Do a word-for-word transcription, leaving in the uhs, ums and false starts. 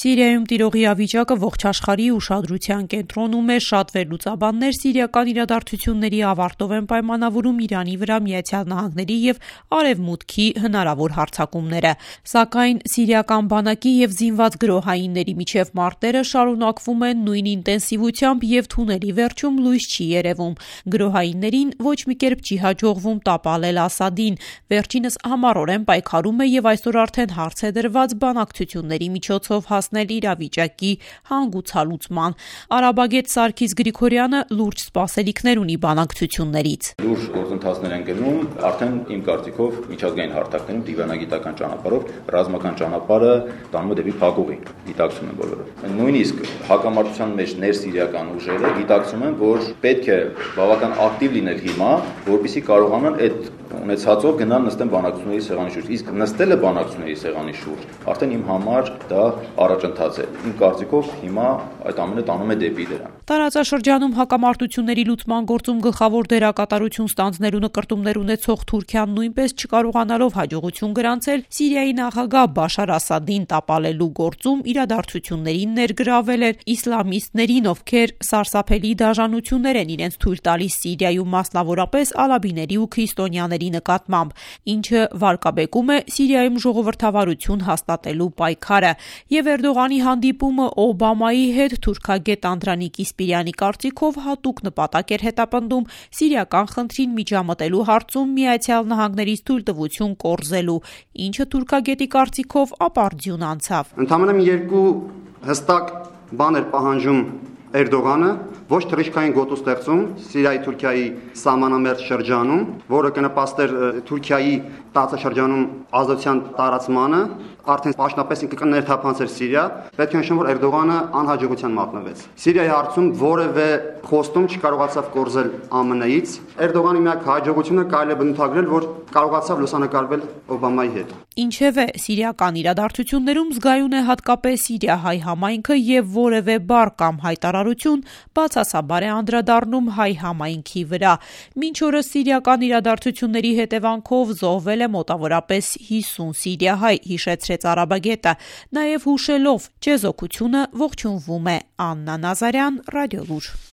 Սիրիայում տիրող իրավիճակը ողջ աշխարհի ուշադրության կենտրոնում է, շատ վերլուծաբաններ սիրիական իրադարձությունների ավարտով են պայմանավորում Իրանի վրա Միացյալ Նահանգների և Արևմուտքի հնարավոր հարձակումները։ Սակայն սիրիական բանակի և զինված գրոհայինների միջև մարտերը շարունակվում են նույն ինտենսիվությամբ և թունելի վերջում լույս չի երևում։ Գրոհայիններին ոչ մի կերպ չի հաջողվում տապալել Ասադին, վերջինս համառորեն պայքարում է և այսօր արդեն հարց է դրված բանակցությունների միջոցով հասնել իրավիճակի հանգուցալուծման։ Արաբագետ Սարգիս Գրիգորյանը լուրջ սպասելիքներ ունի բանակցություններից։ Լուրջ գործընթացներ են գնում, արդեն իմ կարծիքով միջազգային հարթակներում դիվանագիտական ճանապարհով ռազմական ճանապարհը տանում է դեպի փակուղի, գիտակցում են բոլորը։ Նույնիսկ հակամարտության մեջ ներսիրիական ուժերը գիտակցում են, որ պետք է բավական ակտիվ լինել հիմա, որպեսզի կարողանան այդ ունեցածով գնալ նստեն բանակցությունների սեղանի շուրջ։ Իսկ նստելը բանակցությունների սեղանի շուրջ արդեն իմ համար դա առաջընթաց է։ Իմ կարծիքով հիմա այդ ամենը տանում է դեպի դրան։ Տարածաշրջանում հակամարտությունների լուծման գործում գլխավոր դերակատարություն ստանձնելու նկրտումներ ունեցող Թուրքիան նույնպես չկարողանալով հաջողություն գրանցել Սիրիայի նախագահ Բաշար Ասադին տապալելու գործում իրադարձություններին ներգրավել էր իսլամիստներին, ովքեր սարսափելի դաժանություններ են իրենց թույլ տալիս Սիրիայում, մասնավորապես ալավիների ու քրիստոնյաների նկատմամբ, ինչը վարկաբեկում է Սիրիայում ժողովրդավարություն հաստատելու պայքարը։ Եվ Էրդողանի հանդիպումը Օբամայի հետ թուրքագետ Անդրանիկ Իսպիրյանի կարծիքով հատուկ նպատակ էր հետապնդում սիրիական խնդրին միջամտելու հարցում Միացյալ Նահանգներից թույլտվություն կորզելու, ինչը թուրքագետի կարծիքով ապարդյուն անցավ։ Ընդամենը մի երկու հստակ բան էր պահանջում Էրդողանը, ոչ թռիչքային գոտու ստեղծում Սիրիայի Թուրքիայի սահմանամերձ շրջանում, որը կնպաստեր Թուրքիայի տարածաշրջանում ազատության տարածմանը, արդեն պաշտոնապես ինքը կներթափանցեր Սիրիա, պետք է նշեմ, որ Էրդողանը անհաջողության մատնվեց։ Սիրիայի հարցում որևէ խոստում չկարողացավ կորզել ԱՄՆ-ից։ Էրդողանի միակ հաջողությունը կարելի է բնութագրել, որ կարողացավ լուսանկարվել Օբամայի հետ։ Ինչևէ, սիրիական իրադարձություններում զգայուն է հատկապես սիրիահայ համայնքը և որևէ բառ կամ հայտարարություն բացասաբար է անդրադառնում հայ համայնքի վրա։ Մինչ օրս սիրիական իրադարձությունների հետևանքով զոհվել է մոտավորապես հիսուն սիրիահայ, հիշեցրեց արաբագետը, նաև հուշելով ճեզոքությունը ողջունվում է։ Աննա Նազարյան, Ռադիոլուր։